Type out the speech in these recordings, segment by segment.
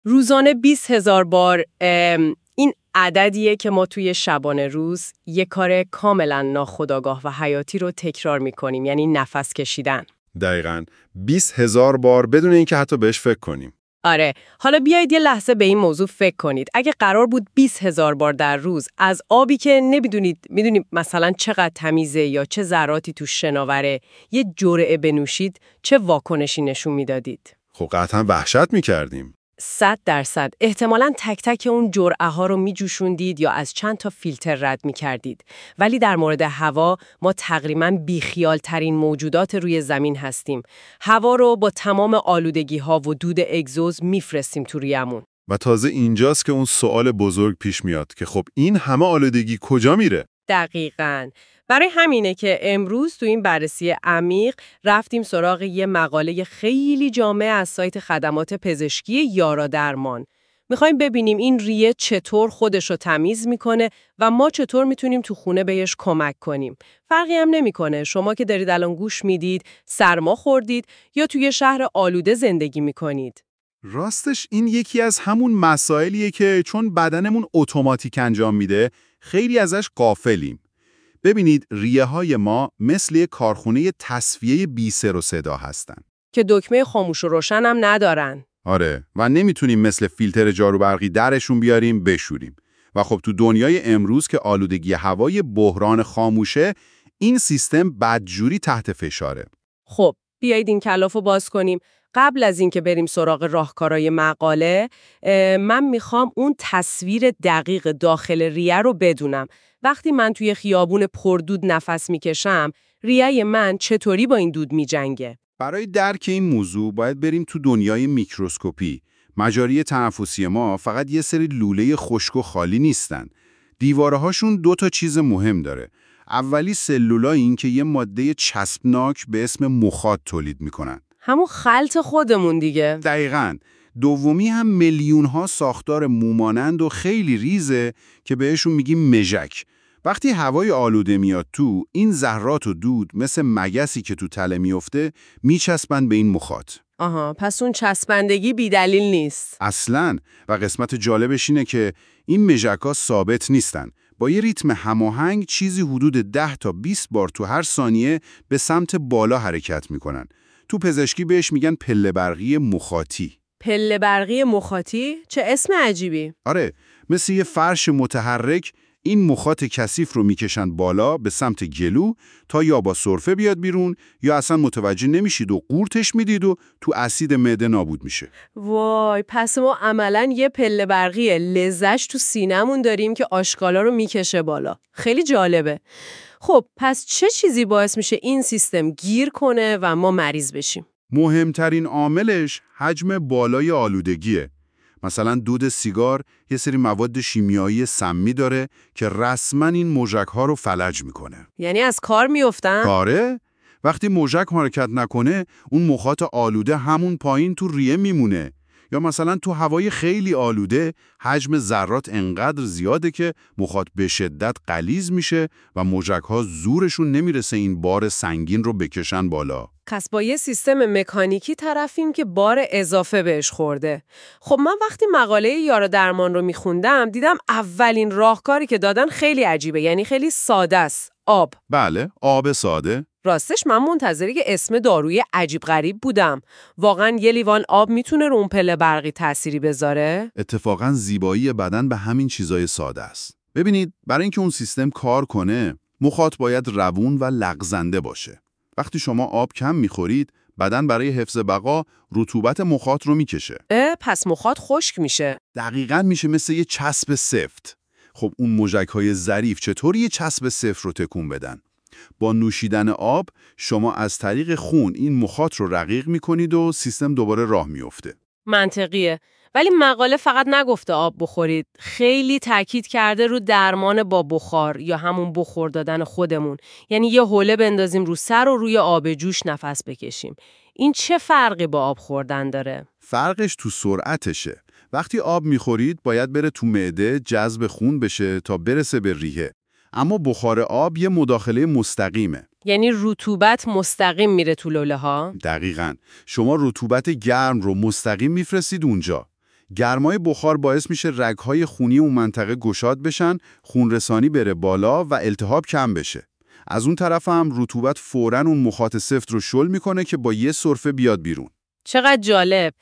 روزانه 20,000 بار این عددیه که ما توی شبانه روز یک کار کاملا ناخودآگاه و حیاتی رو تکرار میکنیم، یعنی نفس کشیدن. دقیقاً 20,000 بار بدون اینکه حتی بهش فکر کنیم. آره، حالا بیایید یه لحظه به این موضوع فکر کنید. اگه قرار بود 20,000 بار در روز از آبی که میدونید مثلا چقدر تمیزه یا چه ذراتی تو شناوره یه جرعه بنوشید، چه واکنشی نشون میدادید؟ خب قطعا وحشت میکردیم. 100% احتمالاً تک تک اون جرعه ها رو میجوشوندید یا از چند تا فیلتر رد میکردید. ولی در مورد هوا ما تقریباً بیخیال ترین موجودات روی زمین هستیم. هوا رو با تمام آلودگی ها و دود اگزوز میفرستیم تو ریمون. و تازه اینجاست که اون سوال بزرگ پیش میاد که خب این همه آلودگی کجا میره؟ دقیقاً. برای همینه که امروز تو این بررسی عمیق رفتیم سراغ یه مقاله خیلی جامع از سایت خدمات پزشکی یارا درمان. میخوایم ببینیم این ریه چطور خودش رو تمیز میکنه و ما چطور میتونیم تو خونه بهش کمک کنیم. فرقی هم نمیکنه شما که دارید الان گوش میدید، سرما خوردید یا توی شهر آلوده زندگی میکنید. راستش این یکی از همون مسائلیه که چون بدنمون اتوماتیک انجام میده خیلی ازش غافلیم. ببینید ریه های ما مثل یک کارخونه تصفیه بی سر و صدا هستن که دکمه خاموش و روشن هم ندارن. آره، و نمیتونیم مثل فیلتر جاروبرقی درشون بیاریم بشوریم. و خب تو دنیای امروز که آلودگی هوای بحران خاموشه، این سیستم بدجوری تحت فشاره. خب بیایید این کلافو باز کنیم. قبل از اینکه بریم سراغ راهکارهای مقاله، من میخوام اون تصویر دقیق داخل ریه رو بدونم. وقتی من توی خیابون پردود نفس میکشم، ریه من چطوری با این دود میجنگه؟ برای درک این موضوع باید بریم تو دنیای میکروسکوپی. مجاری تنفسی ما فقط یه سری لوله خشک و خالی نیستن. دیوارهاشون 2 تا چیز مهم داره. اولی سلولایین که یه ماده چسبناک به اسم مخاط تولید میکنن. همون خلط خودمون دیگه. دقیقاً. دومی هم میلیون‌ها ساختار مومانند و خیلی ریزه که بهشون میگیم مژک. وقتی هوای آلوده میاد تو، این ذرات و دود مثل مگسی که تو تله میفته میچسبن به این مخاط. آها، پس اون چسبندگی بی‌دلیل نیست. اصلاً. و قسمت جالبش اینه که این مژک‌ها ثابت نیستن. با یه ریتم هماهنگ چیزی حدود 10 تا 20 بار تو هر ثانیه به سمت بالا حرکت میکنن. تو پزشکی بهش میگن پله برقی مخاطی. پله برقی مخاطی؟ چه اسم عجیبی. آره، مثل یه فرش متحرک این مخاط کثیف رو میکشن بالا به سمت گلو تا یا با سرفه بیاد بیرون یا اصلا متوجه نمیشید و قورتش میدید و تو اسید معده نابود میشه. وای، پس ما عملاً یه پله برقی لزج تو سینمون داریم که آشغالا رو میکشه بالا. خیلی جالبه. خب پس چه چیزی باعث میشه این سیستم گیر کنه و ما مریض بشیم؟ مهمترین عاملش حجم بالای آلودگیه. مثلا دود سیگار یه سری مواد شیمیایی سمی داره که رسما این موژک‌ها رو فلج میکنه. یعنی از کار میافتن؟ آره، وقتی موژک حرکت نکنه اون مخاط آلوده همون پایین تو ریه میمونه. یا مثلا تو هوای خیلی آلوده حجم ذرات انقدر زیاده که مخاط به شدت غلیظ میشه و موژک‌ها زورشون نمیرسه این بار سنگین رو بکشن بالا. پس با یه سیستم مکانیکی طرفیم که بار اضافه بهش خورده. خب من وقتی مقاله یارا درمان رو میخوندم دیدم اولین راهکاری که دادن خیلی عجیبه، یعنی خیلی ساده است. آب. بله، آب ساده. راستش من منتظری که اسم داروی عجیب غریب بودم. واقعا یه لیوان آب میتونه رو اون پله برقی تأثیری بذاره؟ اتفاقا زیبایی بدن به همین چیزای ساده است. ببینید، برای اینکه اون سیستم کار کنه، مخاط باید روون و لغزنده باشه. وقتی شما آب کم میخورید، بدن برای حفظ بقا رطوبت مخاط رو میکشه. پس مخاط خشک میشه. دقیقاً میشه مثل یه چسب سفت. خب اون موژک‌های ظریف چطوری یه چسب سفت رو تکون بدن؟ با نوشیدن آب شما از طریق خون این مخاط رو رقیق میکنید و سیستم دوباره راه میفته. منطقیه. ولی مقاله فقت نگفته آب بخورید. خیلی تاکید کرده رو درمان با بخار یا همون بخور دادن خودمون. یعنی یه حوله بندازیم رو سر و روی آب جوش نفس بکشیم. این چه فرقی با آب خوردن داره؟ فرقش تو سرعتشه. وقتی آب میخورید باید بره تو معده جذب خون بشه تا برسه به ریه. اما بخار آب یه مداخله مستقیمه. یعنی رطوبت مستقیم میره تو لوله ها؟ دقیقاً. شما رطوبت گرم رو مستقیم میفرستید اونجا. گرمای بخار باعث میشه رگ‌های خونی اون منطقه گشاد بشن، خونرسانی بره بالا و التهاب کم بشه. از اون طرف هم رطوبت فوراً اون مخاط سفت رو شل میکنه که با یه سرفه بیاد بیرون. چقدر جالب.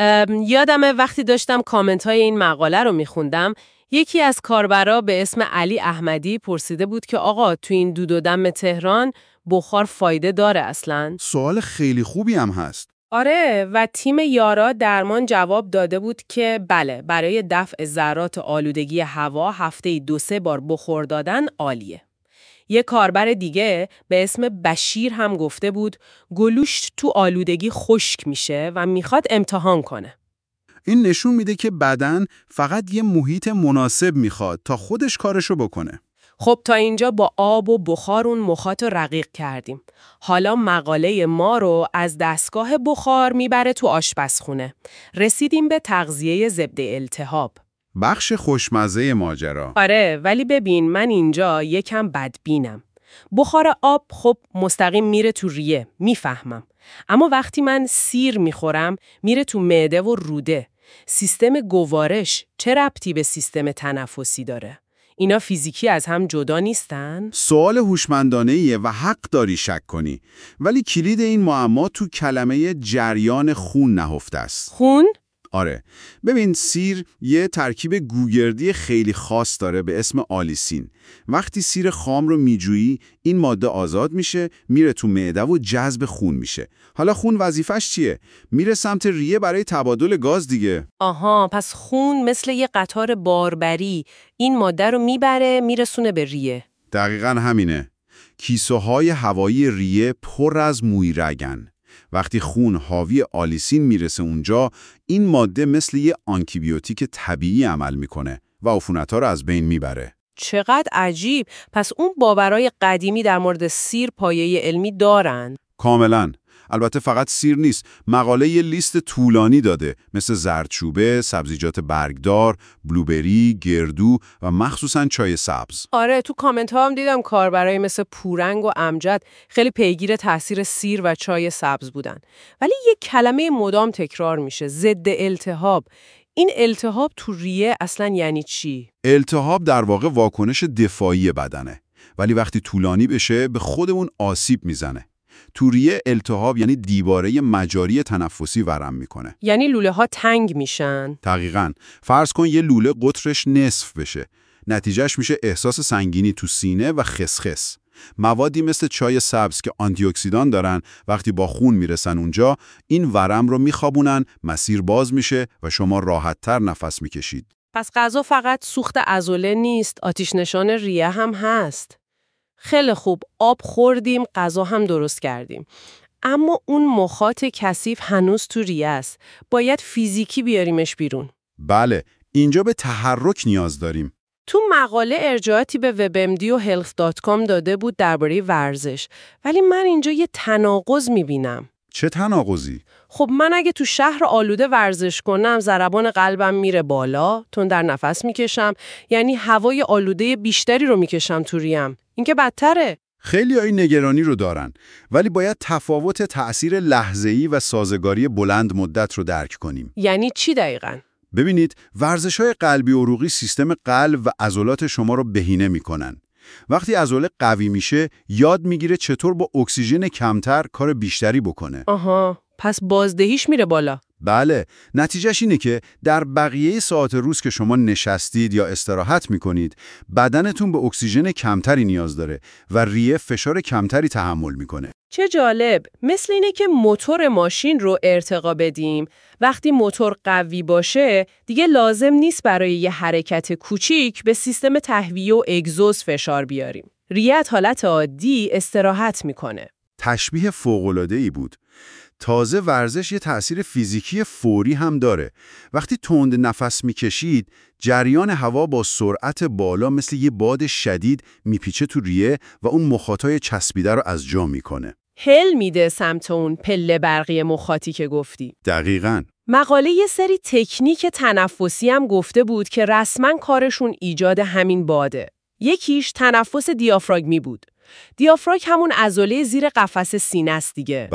یادمه وقتی داشتم کامنت‌های این مقاله رو میخوندم، یکی از کاربرا به اسم علی احمدی پرسیده بود که آقا تو این دود و دم تهران بخار فایده داره اصلاً؟ سوال خیلی خوبی هم هست. آره، و تیم یارا درمان جواب داده بود که بله، برای دفع ذرات آلودگی هوا هفته‌ای 2-3 بار بخور دادن عالیه. یه کاربر دیگه به اسم بشیر هم گفته بود گلوشت تو آلودگی خشک میشه و میخواد امتحان کنه. این نشون میده که بدن فقط یه محیط مناسب میخواد تا خودش کارشو بکنه. خب تا اینجا با آب و بخار اون مخاط رو رقیق کردیم. حالا مقاله ما رو از دستگاه بخار میبره تو آشپزخونه. رسیدیم به تغذیه ضد التهاب. بخش خوشمزه ماجرا. آره، ولی ببین من اینجا یکم بدبینم. بخار آب خب مستقیم میره تو ریه، میفهمم. اما وقتی من سیر میخورم میره تو معده و روده. سیستم گوارش چه ربطی به سیستم تنفسی داره؟ اینا فیزیکی از هم جدا نیستن؟ سوال هوشمندانه‌ایه و حق داری شک کنی. ولی کلید این معما تو کلمه جریان خون نهفته است. خون؟ آره. ببین سیر یه ترکیب گوگردی خیلی خاص داره به اسم آلیسین. وقتی سیر خام رو میجویی این ماده آزاد میشه، میره تو معده و جذب خون میشه. حالا خون وظیفش چیه؟ میره سمت ریه برای تبادل گاز دیگه. آها، پس خون مثل یه قطار باربری این ماده رو میبره میرسونه به ریه. دقیقاً همینه. کیسه‌های هوایی ریه پر از مویرگن. وقتی خون حاوی آلیسین میرسه اونجا، این ماده مثل یه آنتیبیوتیک طبیعی عمل میکنه و عفونت‌ها رو از بین میبره. چقدر عجیب. پس اون باورای قدیمی در مورد سیر پایه علمی دارن. کاملاً. البته فقط سیر نیست. مقاله یه لیست طولانی داده مثل زردچوبه، سبزیجات برگدار، بلوبری، گردو و مخصوصاً چای سبز. آره، تو کامنت ها هم دیدم کاربرای مثل پورنگ و امجد خیلی پیگیر تاثیر سیر و چای سبز بودن. ولی یه کلمه مدام تکرار میشه، ضد التهاب. این التهاب تو ریه اصلاً یعنی چی؟ التهاب در واقع واکنش دفاعی بدنه. ولی وقتی طولانی بشه به خودمون آسیب میزنه. تو ریه التهاب یعنی دیواره مجاری تنفسی ورم میکنه. یعنی لوله ها تنگ میشن؟ دقیقاً. فرض کن یه لوله قطرش نصف بشه. نتیجهش میشه احساس سنگینی تو سینه و خسخس. موادی مثل چای سبز که آنتی اکسیدان دارن وقتی با خون میرسن اونجا، این ورم رو میخوابونن، مسیر باز میشه و شما راحت‌تر نفس میکشید. پس غذا فقط سوخت عضله نیست، آتش نشان ریه هم هست. خیلی خوب، آب خوردیم، غذا هم درست کردیم. اما اون مخاط کثیف هنوز تو ریه است. باید فیزیکی بیاریمش بیرون. بله، اینجا به تحرک نیاز داریم. تو مقاله ارجاعاتی به WebMD و health.com داده بود درباره ورزش. ولی من اینجا یه تناقض میبینم. چه تناقضی؟ خب من اگه تو شهر آلوده ورزش کنم، ضربان قلبم میره بالا، تندر نفس میکشم، یعنی هوای آلوده بیشتری رو میکشم تو ریم. این که بدتره. خیلی این نگرانی رو دارن، ولی باید تفاوت تأثیر لحظه‌ای و سازگاری بلند مدت رو درک کنیم. یعنی چی دقیقاً؟ ببینید، ورزش‌های قلبی عروقی سیستم قلب و عضلات شما رو بهینه میکنن. وقتی عضله قوی میشه، یاد میگیره چطور با اکسیژن کمتر کار بیشتری بکنه. آها، پس بازدهیش میره بالا. بله، نتیجهش اینه که در بقیه ساعت روز که شما نشستید یا استراحت میکنید، بدنتون به اکسیژن کمتری نیاز داره و ریه فشار کمتری تحمل میکنه. چه جالب. مثل اینه که موتور ماشین رو ارتقا بدیم. وقتی موتور قوی باشه، دیگه لازم نیست برای یه حرکت کوچیک به سیستم تهویه و اگزوز فشار بیاریم. ریه حالت عادی استراحت میکنه. تشبیه فوق‌العاده‌ای بود. تازه ورزش یه تأثیر فیزیکی فوری هم داره. وقتی تند نفس میکشید، جریان هوا با سرعت بالا مثل یه باد شدید میپیچه تو ریه و اون مخاطای چسبیده رو از جا میکنه. هل میده سمت اون پله برقی مخاطی که گفتی. دقیقاً. مقاله یه سری تکنیک تنفسی هم گفته بود که رسما کارشون ایجاد همین باده. یکیش تنفس دیافراگمی بود. دیافراگم همون عضله زیر قفس سینه است دیگه. بله.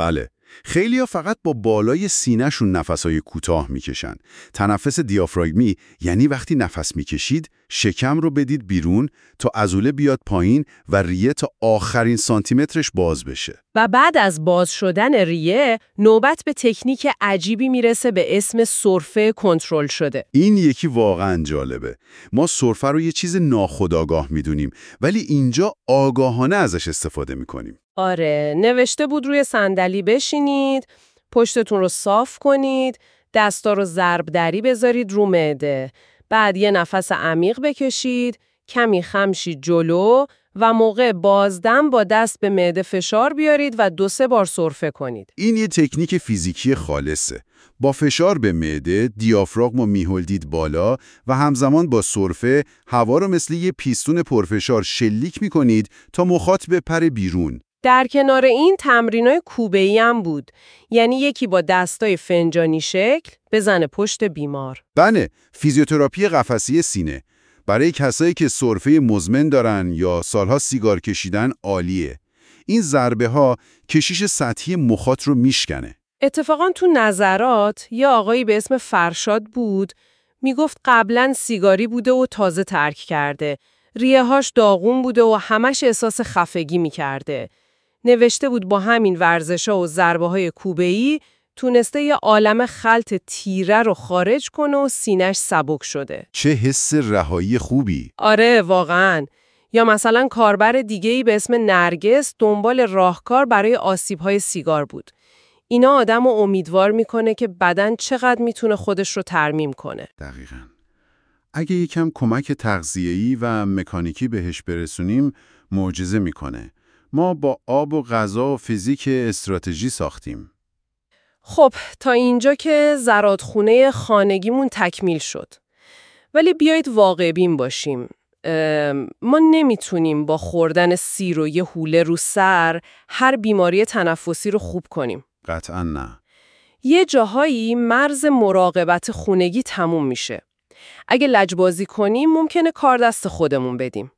خیلی‌ها فقط با بالای سینه‌شون نفس‌های کوتاه میکشن. تنفس دیافراگمی یعنی وقتی نفس میکشید، شکم رو بدید بیرون تا عضله بیاد پایین و ریه تا آخرین سانتیمترش باز بشه. و بعد از باز شدن ریه، نوبت به تکنیک عجیبی میرسه به اسم سرفه کنترل شده. این یکی واقعا جالبه. ما سرفه رو یه چیز ناخودآگاه میدونیم، ولی اینجا آگاهانه ازش استفاده میکنیم. آره، نوشته بود روی صندلی بشینید، پشتتون رو صاف کنید، دستا رو ضربدری بذارید رو معده. بعد یه نفس عمیق بکشید، کمی خم شید جلو و موقع بازدم با دست به معده فشار بیارید و 2-3 بار سرفه کنید. این یه تکنیک فیزیکی خالصه. با فشار به معده، دیافراگم رو میهلدید بالا و همزمان با سرفه هوا رو مثل یه پیستون پرفشار شلیک میکنید تا مخاط بپره بیرون. در کنار این تمرینای کوبه‌ای هم بود. یعنی یکی با دستای فنجانی شکل بزنه پشت بیمار. بله، فیزیوتراپی قفسی سینه. برای کسایی که سرفه مزمن دارن یا سالها سیگار کشیدن عالیه. این ضربه ها کشش سطحی مخاط رو میشکنه. اتفاقا تو نظرات یه آقایی به اسم فرشاد بود، میگفت قبلا سیگاری بوده و تازه ترک کرده. ریه‌هاش داغون بوده و همش احساس خفگی میکرده. نوشته بود با همین ورزش‌ها و ضربه‌های کوبه‌ای تونسته یه عالم خلط تیره رو خارج کنه و سینه‌اش سبک شده. چه حس رهایی خوبی! آره واقعاً. یا مثلا کاربر دیگه‌ای به اسم نرگس دنبال راهکار برای آسیب‌های سیگار بود. اینا آدمو امیدوار میکنه که بدن چقدر میتونه خودش رو ترمیم کنه. دقیقاً. اگه یکم کمک تغذیه‌ای و مکانیکی بهش برسونیم، معجزه میکنه. ما با آب و غذا و فیزیک استراتژی ساختیم. خب تا اینجا که زرادخونه خانگیمون تکمیل شد. ولی بیایید واقع بین باشیم. ما نمیتونیم با خوردن سیر و یه حوله رو سر هر بیماری تنفسی رو خوب کنیم. قطعاً نه. یه جاهایی مرز مراقبت خونگی تموم میشه. اگه لجبازی کنیم ممکنه کار دست خودمون بدیم.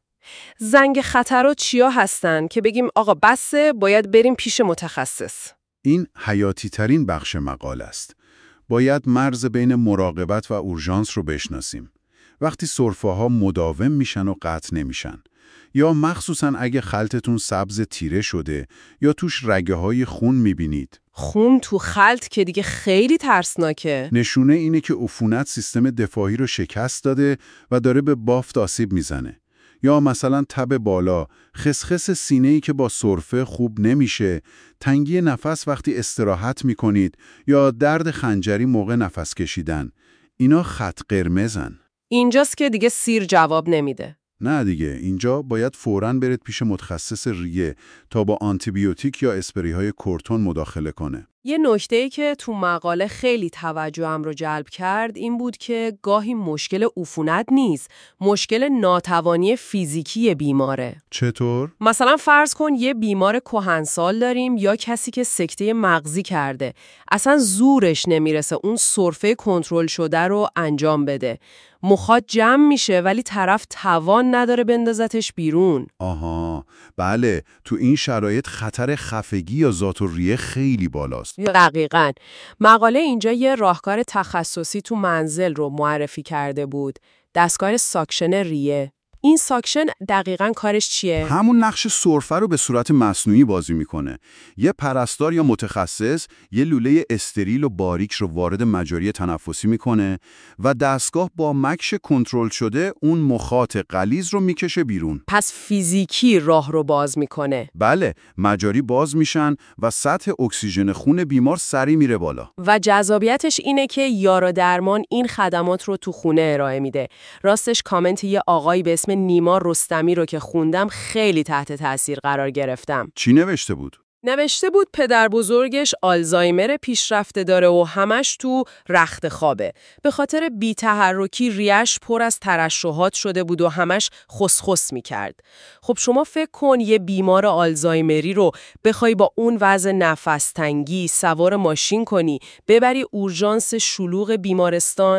زنگ خطرات چیا هستن که بگیم آقا بسه باید بریم پیش متخصص؟ این حیاتی ترین بخش مقاله است. باید مرز بین مراقبت و اورژانس رو بشناسیم. وقتی سرفه‌ها مداوم میشن و قطع نمیشن. یا مخصوصاً اگه خلطتون سبز تیره شده یا توش رگه‌های خون میبینید. خون تو خلط که دیگه خیلی ترسناکه. نشونه اینه که عفونت سیستم دفاعی رو شکست داده و داره به بافت آسیب میزنه. یا مثلا تب بالا، خسخس سینه‌ای که با سرفه خوب نمیشه، تنگی نفس وقتی استراحت میکنید یا درد خنجری موقع نفس کشیدن. اینا خط قرمزن. اینجاست که دیگه سیر جواب نمیده. نه دیگه، اینجا باید فوراً برید پیش متخصص ریه تا با آنتیبیوتیک یا اسپری‌های کورتون مداخله کنه. یه نکته‌ای که تو مقاله خیلی توجهم رو جلب کرد این بود که گاهی مشکل عفونت نیست، مشکل ناتوانی فیزیکی بیماره. چطور؟ مثلا فرض کن یه بیمار کهنسال داریم یا کسی که سکته مغزی کرده. اصلا زورش نمیرسه اون سرفه کنترل شده رو انجام بده. مخاط جمع میشه ولی طرف توان نداره بندازتش بیرون. آها، بله، تو این شرایط خطر خفگی یا ذات‌الریه خیلی بالاست. دقیقاً. مقاله اینجا یه راهکار تخصصی تو منزل رو معرفی کرده بود. دستگاه ساکشن ریه. این ساکشن دقیقاً کارش چیه؟ همون نقش سرفه رو به صورت مصنوعی بازی میکنه. یه پرستار یا متخصص یه لوله استریل و باریک رو وارد مجاری تنفسی میکنه و دستگاه با مکش کنترل شده اون مخاط غلیظ رو میکشه بیرون. پس فیزیکی راه رو باز میکنه. بله، مجاری باز میشن و سطح اکسیژن خون بیمار سریع میره بالا. و جذابیتش اینه که یارا درمان این خدمات رو تو خونه ارائه میده. راستش کامنت یه آقایی به اسم نیما رستمی رو که خوندم خیلی تحت تاثیر قرار گرفتم. چی نوشته بود؟ نوشته بود پدر بزرگش آلزایمر پیشرفته داره و همش تو رخت خوابه. به خاطر بی‌تحرکی ریش پر از ترشحات شده بود و همش خسخس میکرد. خب شما فکر کن یه بیمار آلزایمری رو بخوای با اون وضع نفس تنگی سوار ماشین کنی ببری اورژانس شلوغ بیمارستان؟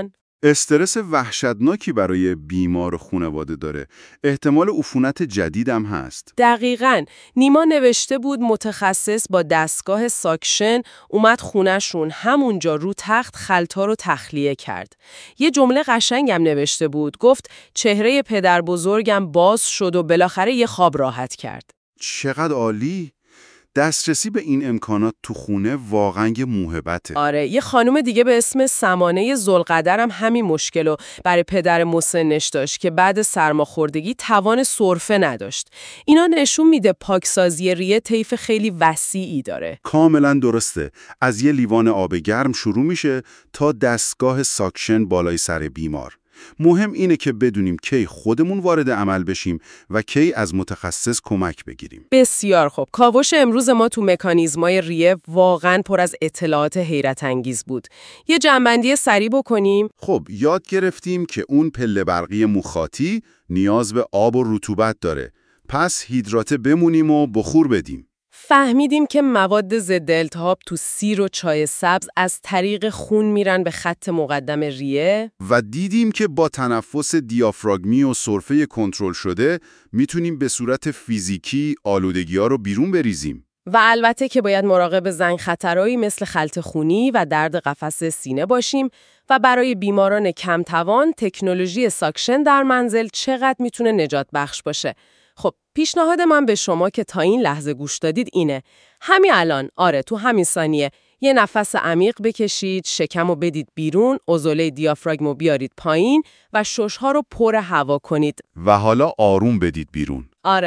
استرس وحشتناکی برای بیمار خانواده داره. احتمال عفونت جدید هم هست. دقیقاً. نیما نوشته بود متخصص با دستگاه ساکشن اومد خونه‌شون، همونجا رو تخت خلطا رو تخلیه کرد. یه جمله قشنگم نوشته بود، گفت چهره پدر بزرگم باز شد و بالاخره یه خواب راحت کرد. چقدر عالی! دسترسی به این امکانات تو خونه واقعا یه موهبته. آره، یه خانم دیگه به اسم سمانه ذوالقدر هم همین مشکلو برای پدر مسنش داشت که بعد سرماخوردگی توان سرفه نداشت. اینا نشون میده پاکسازی ریه طیف خیلی وسیعی داره. کاملا درسته. از یه لیوان آب گرم شروع میشه تا دستگاه ساکشن بالای سر بیمار. مهم اینه که بدونیم کی خودمون وارد عمل بشیم و کی از متخصص کمک بگیریم. بسیار خوب. کاوش امروز ما تو مکانیزمای ریه واقعاً پر از اطلاعات حیرت انگیز بود. یه جنبندی سریع بکنیم. خب یاد گرفتیم که اون پله برقی مخاطی نیاز به آب و رطوبت داره. پس هیدراته بمونیم و بخور بدیم. فهمیدیم که مواد ضد التهاب تو سیر و چای سبز از طریق خون میرن به خط مقدم ریه و دیدیم که با تنفس دیافراگمی و سرفه کنترل شده میتونیم به صورت فیزیکی آلودگی‌ها رو بیرون بریزیم. و البته که باید مراقب زنگ خطرایی مثل خلط خونی و درد قفس سینه باشیم و برای بیماران کم توان تکنولوژی ساکشن در منزل چقدر میتونه نجات بخش باشه. خب پیشنهاد من به شما که تا این لحظه گوش دادید اینه: همین الان، تو همین ثانیه یه نفس عمیق بکشید، شکمو بدید بیرون، عضله دیافراگمو بیارید پایین و شش‌ها رو پر هوا کنید. و حالا آروم بدید بیرون.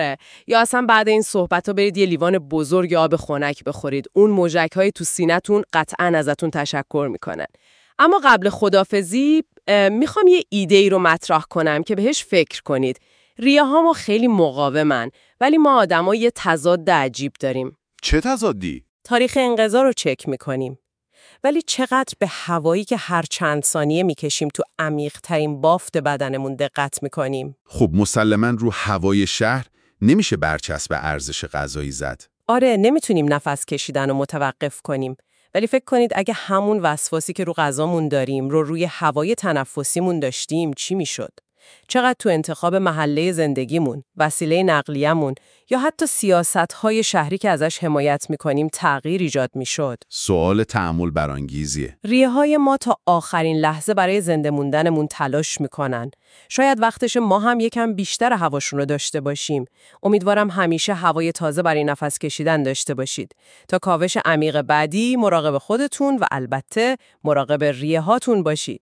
یا اصلا بعد این صحبت‌ها برید یه لیوان بزرگ آب خنک بخورید. اون موجک‌های تو سینه‌تون قطعاً ازتون تشکر میکنن. اما قبل خداحافظی میخوام یه ایده‌ای رو مطرح کنم که بهش فکر کنید. ریه‌هامو خیلی مقاومن، ولی ما آدم‌ها یه تضاد عجیب داریم. چه تضادی؟ تاریخ انقضا رو چک میکنیم، ولی چقدر به هوایی که هر چند ثانیه میکشیم تو عمیق‌ترین بافت بدنمون دقت میکنیم. خب مسلماً رو هوای شهر نمیشه برچسب ارزش غذایی زد. نمیتونیم نفس کشیدن رو متوقف کنیم، ولی فکر کنید اگه همون وسواسی که رو غذامون داریم رو روی هوای تنفسیمون داشتیم چی میشد؟ چقدر تو انتخاب محله زندگیمون، وسیله نقلیه‌مون یا حتی سیاست‌های شهری که ازش حمایت می‌کنیم تغییر ایجاد می‌شد. سوال تأمل برانگیزیه. ریه‌های ما تا آخرین لحظه برای زنده موندنمون تلاش می‌کنن. شاید وقتش ما هم یکم بیشتر هواشون رو داشته باشیم. امیدوارم همیشه هوای تازه برای نفس کشیدن داشته باشید. تا کاوش عمیق بعدی مراقب خودتون و البته مراقب ریه‌هاتون باشید.